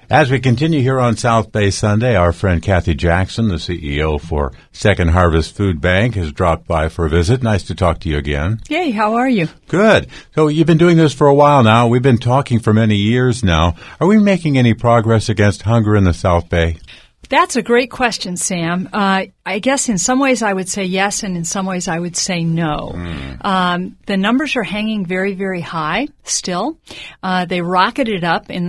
As we continue here on South Bay Sunday, our friend Kathy Jackson, the CEO for Second Harvest Food Bank, has dropped by for a visit. Nice to talk to you again. Hey, how are you? Good. So you've been doing this for a while now. We've been talking for many years now. Are we making any progress against hunger in the South Bay? That's a great question, Sam. I guess in some ways I would say yes, and in some ways I would say no. The numbers are hanging very, very high still. They rocketed up in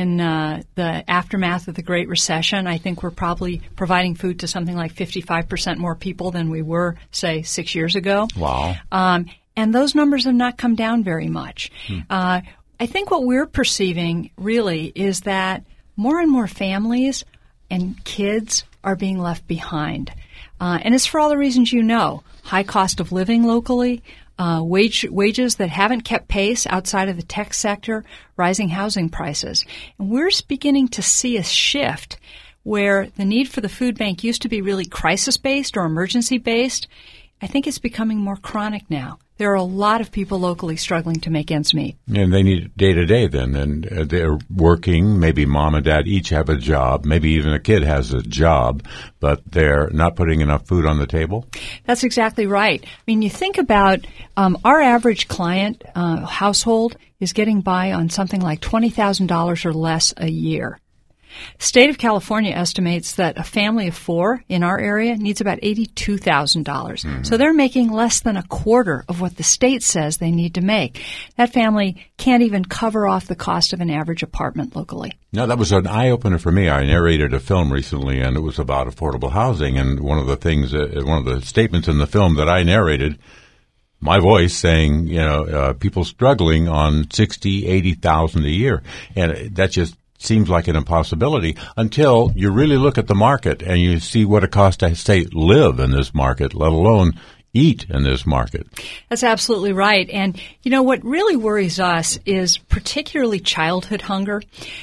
the aftermath of the Great Recession. I think we're probably providing food to something like 55% more people than we were, say, 6 years ago. Wow. And those numbers have not come down very much. I think what we're perceiving really is that more and more families and kids are being left behind. And it's for all the reasons you know. High cost of living locally, wages that haven't kept pace outside of the tech sector, rising housing prices. And we're beginning to see a shift where the need for the food bank used to be really crisis-based or emergency-based. I think it's becoming more chronic now. There are a lot of people locally struggling to make ends meet. And they need it day to day then. And they're working. Maybe mom and dad each have a job. Maybe even a kid has a job, but they're not putting enough food on the table. That's exactly right. I mean, you think about our average client household is getting by on something like $20,000 or less a year. State of California estimates that a family of four in our area needs about $82,000. So they're making less than a quarter of what the state says they need to make. That family can't even cover off the cost of an average apartment locally. No, that was an eye-opener for me. I narrated a film recently, and it was about affordable housing. And one of the things, one of the statements in the film that I narrated, my voice saying, people struggling on $60,000, $80,000 a year. And that just seems like an impossibility until you really look at the market and you see what it costs to, say, live in this market, let alone eat in this market. That's absolutely right. And, what really worries us is particularly childhood hunger,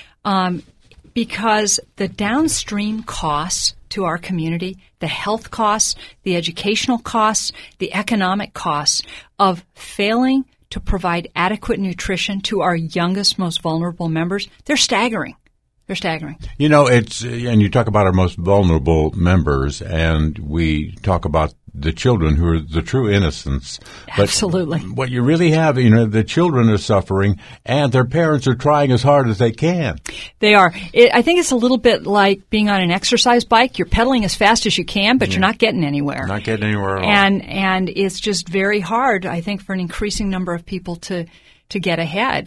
because the downstream costs to our community, the health costs, the educational costs, the economic costs of failing to provide adequate nutrition to our youngest, most vulnerable members, they're staggering. They're staggering. And you talk about our most vulnerable members, and we talk about the children who are the true innocents. But absolutely. What you really have, the children are suffering, and their parents are trying as hard as they can. They are. I think it's a little bit like being on an exercise bike. You're pedaling as fast as you can, but you're not getting anywhere. Not getting anywhere at all. And it's just very hard, I think, for an increasing number of people to get ahead.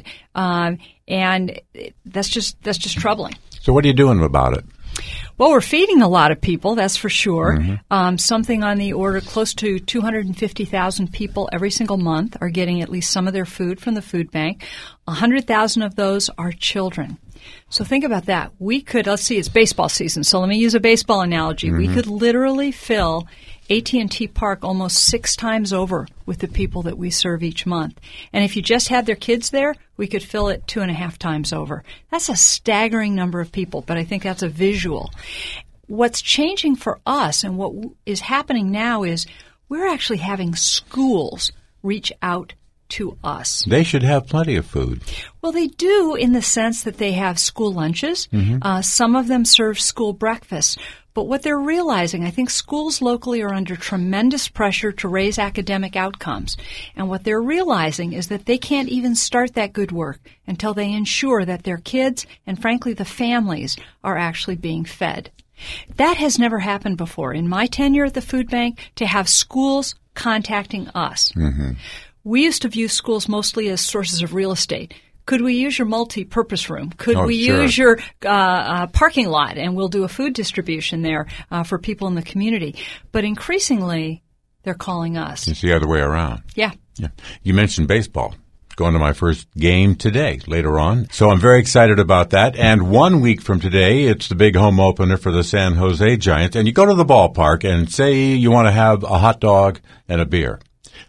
And that's just troubling. So what are you doing about it? Well, we're feeding a lot of people, that's for sure. Something on the order close to 250,000 people every single month are getting at least some of their food from the food bank. 100,000 of those are children. So think about that. We could, let's see, it's baseball season, so let me use a baseball analogy. We could literally fill AT&T Park almost 6 times over with the people that we serve each month. And if you just had their kids there, we could fill it 2.5 times over. That's a staggering number of people, but I think that's a visual. What's changing for us and what is happening now is we're actually having schools reach out to us. They should have plenty of food. Well, they do in the sense that they have school lunches. Some of them serve school breakfast. But what they're realizing, I think schools locally are under tremendous pressure to raise academic outcomes. And what they're realizing is that they can't even start that good work until they ensure that their kids and, frankly, the families are actually being fed. That has never happened before. In my tenure at the food bank, to have schools contacting us. We used to view schools mostly as sources of real estate. Could we use your multi-purpose room? Could we use your parking lot, and we'll do a food distribution there for people in the community? But increasingly, they're calling us. It's the other way around. Yeah. You mentioned baseball. Going to my first game today, later on. So I'm very excited about that. And 1 week from today, it's the big home opener for the San Jose Giants. And you go to the ballpark and say you want to have a hot dog and a beer.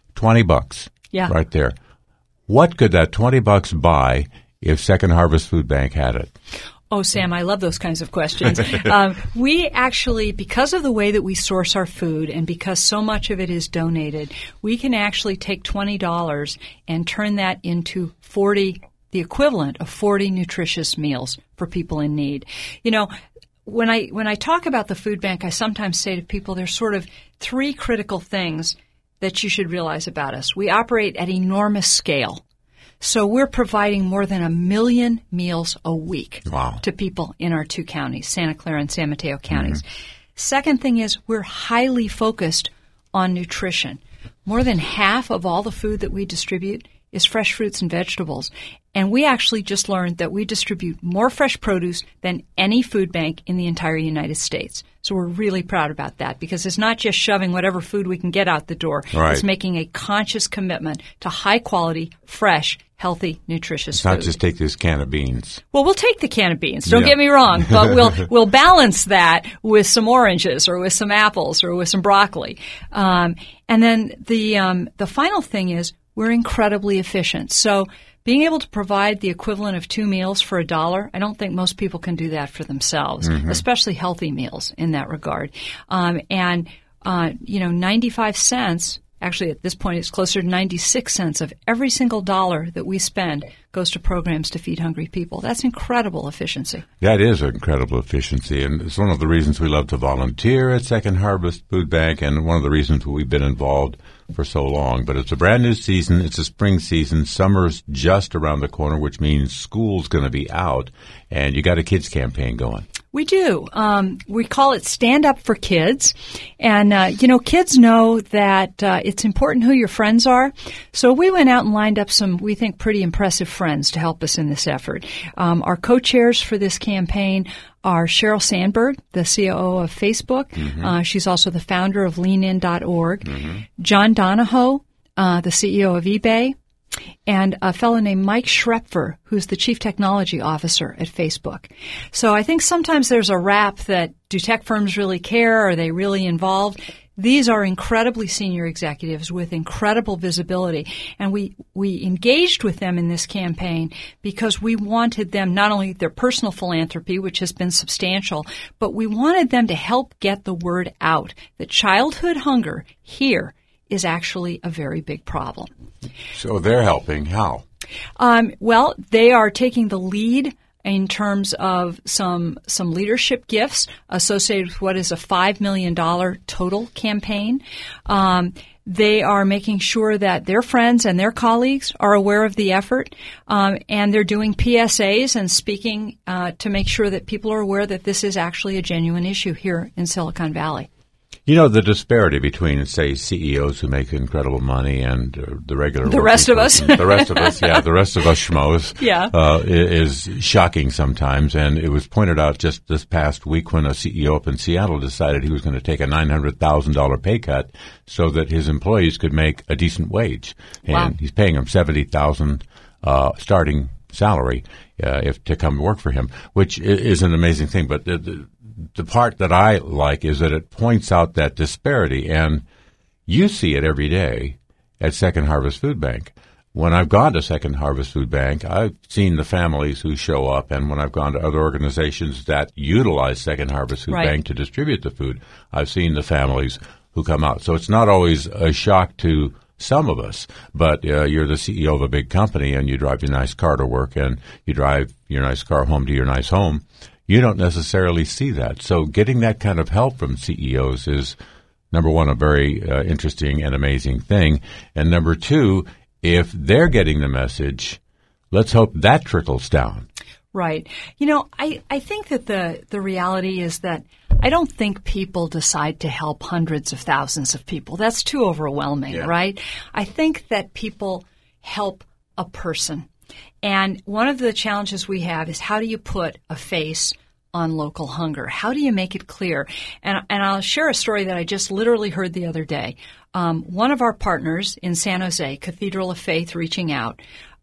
$20. Yeah. Right there. What could that $20 buy if Second Harvest Food Bank had it? Oh, Sam, I love those kinds of questions. We actually, because of the way that we source our food and because so much of it is donated, we can actually take $20 and turn that into 40 the equivalent of 40 nutritious meals for people in need. You know, when I talk about the food bank, I sometimes say to people there's sort of three critical things that you should realize about us. We operate at enormous scale. So we're providing more than 1 million meals a week to people in our two counties, Santa Clara and San Mateo counties. Second thing is we're highly focused on nutrition. More than half of all the food that we distribute is fresh fruits and vegetables. And we actually just learned that we distribute more fresh produce than any food bank in the entire United States. So we're really proud about that because it's not just shoving whatever food we can get out the door. Right. It's making a conscious commitment to high quality, fresh, healthy, nutritious food. Not just take this can of beans. Well, we'll take the can of beans. Don't get me wrong, but we'll balance that with some oranges or with some apples or with some broccoli. And then the final thing is we're incredibly efficient. So being able to provide the equivalent of 2 meals for $1, I don't think most people can do that for themselves, especially healthy meals in that regard. 95 cents. Actually, at this point, it's closer to 96 cents of every single dollar that we spend goes to programs to feed hungry people. That's incredible efficiency. That is incredible efficiency, and it's one of the reasons we love to volunteer at Second Harvest Food Bank, and one of the reasons we've been involved for so long. But it's a brand new season. It's a spring season. Summer's just around the corner, which means school's going to be out, and you got a kids campaign going. We do. We call it Stand Up for Kids. And, kids know that it's important who your friends are. So we went out and lined up some, we think, pretty impressive friends to help us in this effort. Our co-chairs for this campaign are Sheryl Sandberg, the COO of Facebook. She's also the founder of leanin.org. John Donahoe, the CEO of eBay. And a fellow named Mike Schrepfer, who's the Chief Technology Officer at Facebook. So I think sometimes there's a rap that, do tech firms really care? Are they really involved? These are incredibly senior executives with incredible visibility. And we engaged with them in this campaign because we wanted them, not only their personal philanthropy, which has been substantial, but we wanted them to help get the word out that childhood hunger here is actually a very big problem. So they're helping. How? Well, they are taking the lead in terms of some leadership gifts associated with what is a $5 million total campaign. They are making sure that their friends and their colleagues are aware of the effort, and they're doing PSAs and speaking to make sure that people are aware that this is actually a genuine issue here in Silicon Valley. You know, the disparity between, say, CEOs who make incredible money and the regular the rest of us. The rest of us, the rest of us schmoes, is shocking sometimes. And it was pointed out just this past week when a CEO up in Seattle decided he was going to take a $900,000 pay cut so that his employees could make a decent wage. And he's paying them $70,000 starting salary to come work for him, which is an amazing thing. But the part that I like is that it points out that disparity, and you see it every day at Second Harvest Food Bank. When I've gone to Second Harvest Food Bank, I've seen the families who show up, and when I've gone to other organizations that utilize Second Harvest Food Bank to distribute the food, I've seen the families who come out. So it's not always a shock to some of us, but you're the CEO of a big company, and you drive your nice car to work, and you drive your nice car home to your nice home. You don't necessarily see that. So getting that kind of help from CEOs is, number one, a very interesting and amazing thing. And number two, if they're getting the message, let's hope that trickles down. Right. You know, I think that the reality is that I don't think people decide to help hundreds of thousands of people. That's too overwhelming, right? I think that people help a person. And one of the challenges we have is how do you put a face on local hunger? How do you make it clear? And I'll share a story that I just literally heard the other day. One of our partners in San Jose, Cathedral of Faith, reaching out,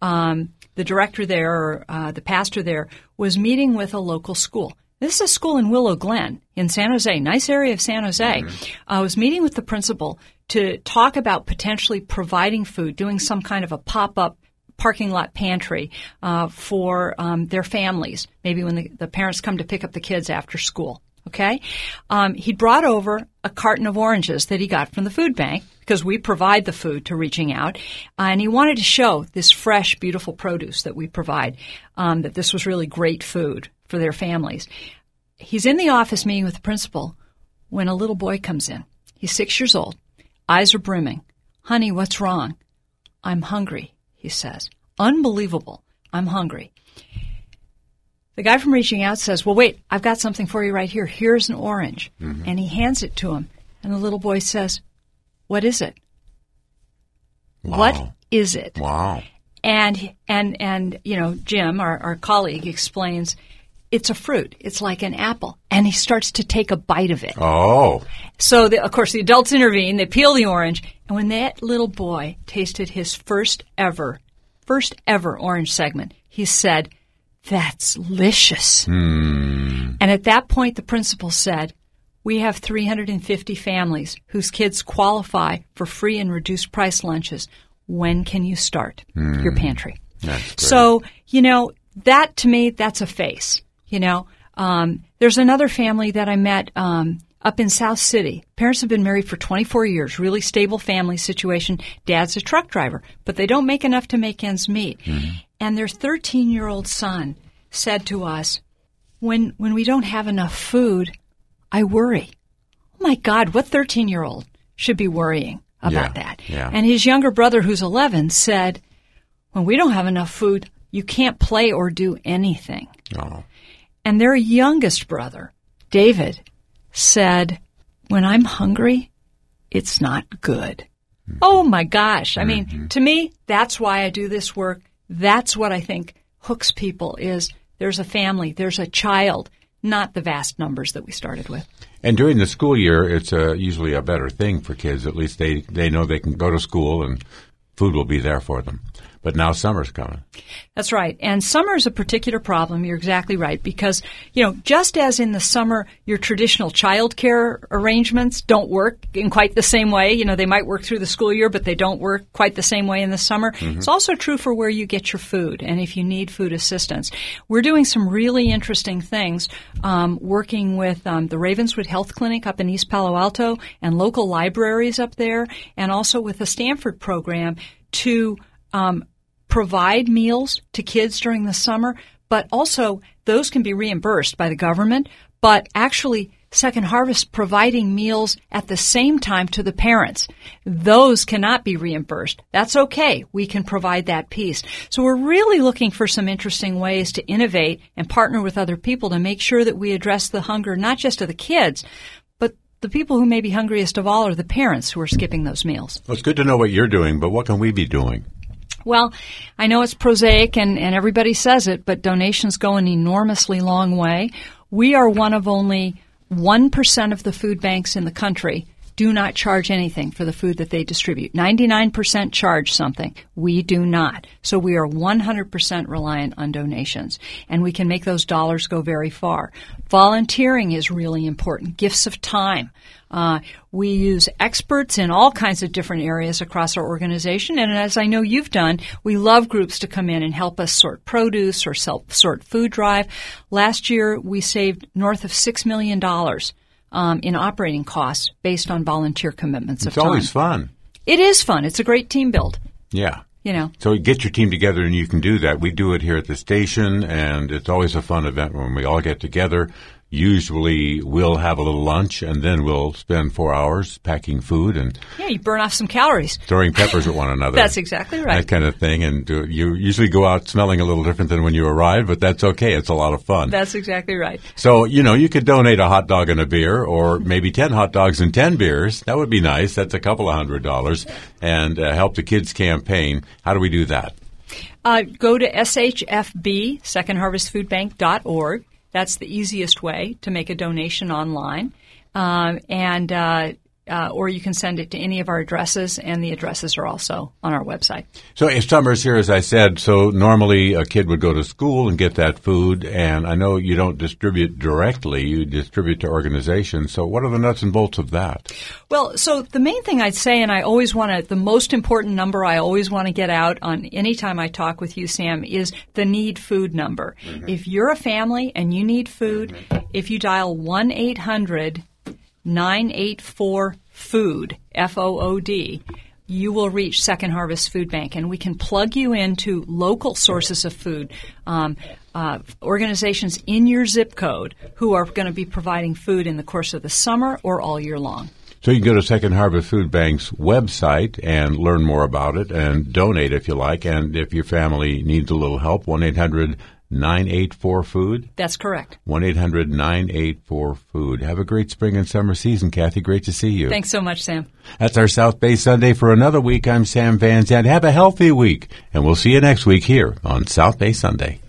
the director there, or the pastor there, was meeting with a local school. This is a school in Willow Glen in San Jose, nice area of San Jose. I was meeting with the principal to talk about potentially providing food, doing some kind of a pop-up parking lot pantry for their families, maybe when the parents come to pick up the kids after school. Okay? He brought over a carton of oranges that he got from the food bank, because we provide the food to Reaching Out, and he wanted to show this fresh, beautiful produce that we provide, that this was really great food for their families. He's in the office meeting with the principal when a little boy comes in. He's 6 years old. Eyes are brimming. "Honey, what's wrong?" "I'm hungry," he says. Unbelievable. "I'm hungry." The guy from Reaching Out says, "Well, wait, I've got something for you right here. Here's an orange." Mm-hmm. And he hands it to him. And the little boy says, "What is it?" Wow. What is it? Wow. And Jim, our colleague, explains, it's a fruit. It's like an apple. And he starts to take a bite of it. Oh. So, of course, the adults intervene. They peel the orange. And when that little boy tasted his first ever orange segment, he said, "That's delicious." And at that point, the principal said, "We have 350 families whose kids qualify for free and reduced price lunches. When can you start your pantry?" That's great. So, that to me, that's a face. There's another family that I met up in South City. Parents have been married for 24 years, really stable family situation. Dad's a truck driver, but they don't make enough to make ends meet. Mm-hmm. And their 13-year-old son said to us, when we don't have enough food, I worry. Oh, my God, what 13-year-old should be worrying about that? Yeah. And his younger brother, who's 11, said, when we don't have enough food, you can't play or do anything. Oh. And their youngest brother, David, said, when I'm hungry, it's not good. Mm-hmm. Oh, my gosh. I mean, to me, that's why I do this work. That's what I think hooks people is there's a family, there's a child, not the vast numbers that we started with. And during the school year, it's usually a better thing for kids. At least they know they can go to school and food will be there for them. But now summer's coming. That's right. And summer is a particular problem. You're exactly right. Because, just as in the summer, your traditional child care arrangements don't work in quite the same way. They might work through the school year, but they don't work quite the same way in the summer. Mm-hmm. It's also true for where you get your food and if you need food assistance. We're doing some really interesting things, working with the Ravenswood Health Clinic up in East Palo Alto and local libraries up there, and also with the Stanford program to provide meals to kids during the summer, but also those can be reimbursed by the government, but actually Second Harvest providing meals at the same time to the parents. Those cannot be reimbursed. That's okay. We can provide that piece. So we're really looking for some interesting ways to innovate and partner with other people to make sure that we address the hunger not just of the kids, but the people who may be hungriest of all are the parents who are skipping those meals. Well, it's good to know what you're doing, but what can we be doing? Well, I know it's prosaic and everybody says it, but donations go an enormously long way. We are one of only 1% of the food banks in the country do not charge anything for the food that they distribute. 99% charge something. We do not. So we are 100% reliant on donations, and we can make those dollars go very far. Volunteering is really important. Gifts of time. We use experts in all kinds of different areas across our organization, and as I know you've done, we love groups to come in and help us sort produce or sort food drive. Last year, we saved north of $6 million in operating costs based on volunteer commitments of time. It's always fun. It is fun. It's a great team build. Yeah. So you get your team together and you can do that. We do it here at the station, and it's always a fun event when we all get together. Usually we'll have a little lunch, and then we'll spend 4 hours packing food and you burn off some calories. Throwing peppers at one another. That's exactly right. That kind of thing. And you usually go out smelling a little different than when you arrive, but that's okay. It's a lot of fun. That's exactly right. So, you could donate a hot dog and a beer, or maybe 10 hot dogs and 10 beers. That would be nice. That's a couple of $100. And help the kids campaign. How do we do that? Go to SHFB, secondharvestfoodbank.org. That's the easiest way to make a donation online. And or you can send it to any of our addresses, and the addresses are also on our website. So if summer's here, as I said, so normally a kid would go to school and get that food, and I know you don't distribute directly, you distribute to organizations. So what are the nuts and bolts of that? Well, so the main thing I'd say, and I always want to, the most important number I always want to get out on any time I talk with you, Sam, is the need food number. Mm-hmm. If you're a family and you need food, if you dial 1-800-984-FOOD, F-O-O-D, you will reach Second Harvest Food Bank, and we can plug you into local sources of food, organizations in your zip code who are going to be providing food in the course of the summer or all year long. So you can go to Second Harvest Food Bank's website and learn more about it and donate if you like. And if your family needs a little help, 1-800-984-FOOD? That's correct. 1-800-984-FOOD. Have a great spring and summer season, Kathy. Great to see you. Thanks so much, Sam. That's our South Bay Sunday for another week. I'm Sam Van Zandt. Have a healthy week, and we'll see you next week here on South Bay Sunday.